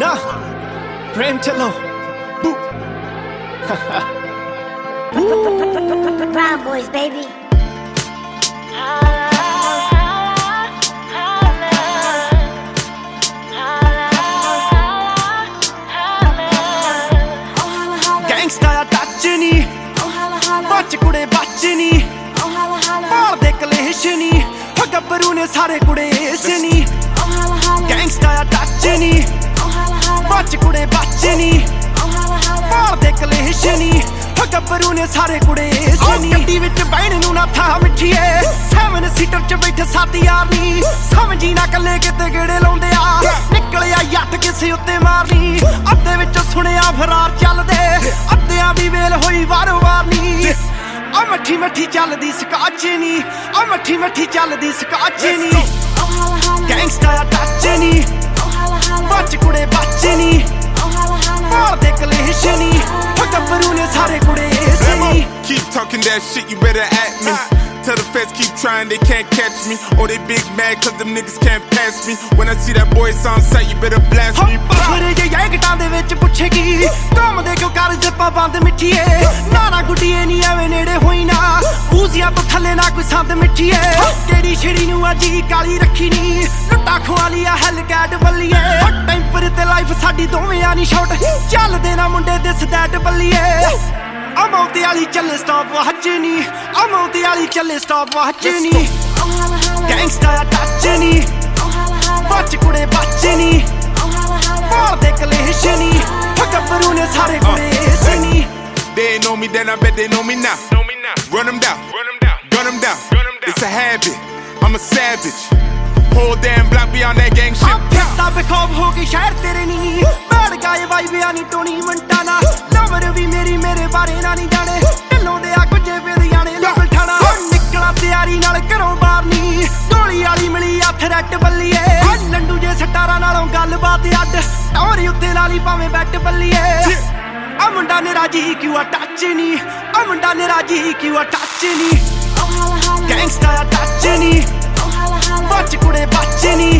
प्रेम चलो Brown boys, baby. Gangsta touch नी बच कुड़े बच नी मार दे कलेश नी गब्बरू ने सारे कुड़े इस नी Gangsta touch नी बच कुड़े बच नी मार दे कलेश नी गब्बरू ने सारे कुड़े इस नी गड्डी विच बैण नूं ना था मिठीए 7 सीटर च बैठे 7 यार नी समझी ना कल्ले किते गेड़े लाउंदे आ निकलिया यट किसे उत्ते मारनी अद्धे विच सुनिया फरार चलदे अद्धियां दी वेल होई वारो वार नी आ मट्ठी मट्ठी चलदी स्काच नी आ मट्ठी मट्ठी चलदी स्काच नी Gangsta टच नी बच कुड़े बच नी मार दे कलेश नी गब्बरू ने सारे कुड़े इस नी Keep talking that shit, you better at me. Tell the feds keep trying, they can't catch me. Or they big mad cause them niggas can't pass me. When I see that boy it's on sight, you better blast me. ਪਖਰੇ ਜੇ ਯੈਂਗਟਾਂ ਦੇ ਵਿੱਚ ਪੁੱਛੇਗੀ ਘੁੰਮਦੇ ਕਿਉਂ ਕਰ ਜਿੱਪਾਂ ਬੰਦ ਮਿੱਠੀਏ ਨਾ ਗੁੱਡੀਏ ਨਹੀਂ ਐਵੇਂ ਨੇੜੇ ਹੋਈ ਨਾ ਊਜ਼ੀਆਂ ਤੋਂ ਥੱਲੇ ਨਾ ਕੋਈ ਸੰਦ ਮਿੱਠੀਏ ਕਿਹੜੀ ਛਿੜੀ ਨੂੰ ਅੱਜ ਹੀ ਕਾਲੀ ਰੱਖੀ ਨੀ ਲੁੱਟਾ ਖਵਾਲੀ ਆ ਹੈਲ ਕੈਟ ਬੱਲੀਏ ਟੈਂਪਰ ਤੇ ਲਾਈਫ ਸਾਡੀ ਦੋਵੇਂ ਆ ਨੀ ਸ਼ਾਟ ਚੱਲਦੇ ਨਾ ਮੁੰਡੇ ਦਿਸ ਦੈਟ ਬੱਲੀਏ ਮੌਤੀ ਵਾਲੀ ਚੱਲੇ ਸਟਾਪ ਵਾਚ ਨੀ ਮੌਤੀ ਵਾਲੀ ਚੱਲੇ ਸਟਾਪ ਵਾਚ ਨੀ Gangsta ਟੱਚ ਨੀ ਬਚ ਕੁੜੇ ਬਚ ਨੀ ਮਾਰ ਦੇ ਕਲੇਸ਼ ਨੀ ਗબ્ਬਰੂ ਨੇ ਸਾਰੇ ਕੁੜੇ ਇਸ ਨੀ They ain't know me then, I bet they know me now. Run them down, gun them down. It's a habit, I'm a savage. Whole damn block beyond that gang shit. ਫਿਰਦਾ ਬਖੌਫ ਹੋ ਗਈ ਸ਼ਹਿਰ ਤੇਰੇ ਨੀ ਬੈੜ ਗਾਏ ਵਾਈ ਬਿਆ ਨੀ ਟੋਣੀ ਮੰਟਾਨਾ lover ਵੀ ਮੇਰੀ ਮੇਰੇ ਬਾਰੇ ਨਾ ਨਹੀਂ ਜਾਣੇ ਢਿੱਲੋਂ ਦੇ ਆ ਗੁੱਜੇ ਫਿਰਦਿਆਣੇ ਲਵਲ ਠਾਣਾ ਨਿਕਲਾ ਤਿਆਰੀ ਨਾਲ ਘਰੋਂ ਬਾਹਰ ਨੀ ਗੋਲੀ ਵਾਲੀ ਮਿਲੀ ਆ ਥਰੈਟ ਬੱਲੀਏ ਲੰਡੂ ਜੇ ਸਟਾਰਾਂ ਨਾਲੋਂ ਗੱਲਬਾਤ ਅੱਡ ਟੌਰੀ ਉੱਤੇ ਲਾ ਲਈ ਭਾਵੇਂ ਬੈਟ ਬੱਲੀਏ ਆ ਮੁੰਡਾ ਨੇ ਰਾਜੀ ਕਿਉਂ ਆ ਟੱਚ ਨੀ ਆ ਮੁੰਡਾ ਨੇ ਰਾਜੀ ਕਿਉਂ ਆ ਟੱਚ ਨੀ Gangsta ਟੱਚ ਨੀ ਬਚ ਕੁੜੇ ਬਚ ਨੀ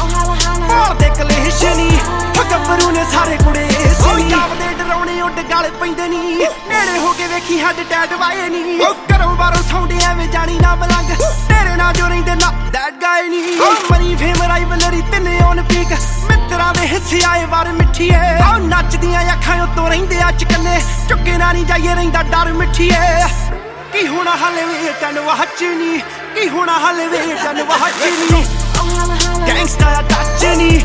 ਮਾਰ ਦੇ ਕਲੇਸ਼ ਨੀ ਗબ્ਬਰੂ ਨੇ ਸਾਰੇ ਕੁੜੇ ਇਸ ਨੀ ਆਪਦੇ ਡਰਾਉਣੇ ਉੱਡ ਗਲ ਪੈਂਦੇ ਨੀ ਨੇੜੇ ਹੋ ਕੇ ਵੇਖੀ ਹੱਡ ਟੈਟ ਵਾਏ ਨੀ ਘਰੋਂ ਬਾਹਰੋਂ ਸੌਂਦੇ ਐਵੇਂ ਜਾਣੀ ਨਾ ਮਲੰਗ ਤੇਰੇ ਨਾਲ ਜੋ ਰਹਿੰਦੇ ਨਾ ਦੈਟ ਗਾਏ ਨੀ ਮਨੀ ਫੇਮ ਰਾਈਵਲਰੀ ਤਿੰਨੇ ਔਨ ਪੀਕ ਮਿੱਤਰਾਂ ਦੇ ਹਿੱਸੇ ਆਏ ਵਾਰ ਮਿੱਠੀਏ ਆ ਨੱਚਦੀਆਂ ਅੱਖਾਂ ਉੱਤੋਂ ਰਹਿੰਦੇ ਅੱਜ ਕੱਲੇ ਚੁੱਕੇ ਨਾ ਨਹੀਂ ਜਾਈਏ ਰਹਿੰਦਾ ਡਰ ਮਿੱਠੀਏ ਕੀ ਹੋਣਾ ਹਾਲੇ ਵੇਟਨ ਵਾਚ ਨੀ ਕੀ ਹੋਣਾ ਹਾਲੇ ਵੇਟਨ ਵਾਚ ਨੀ Gangsta ਟੱਚ ਨੀ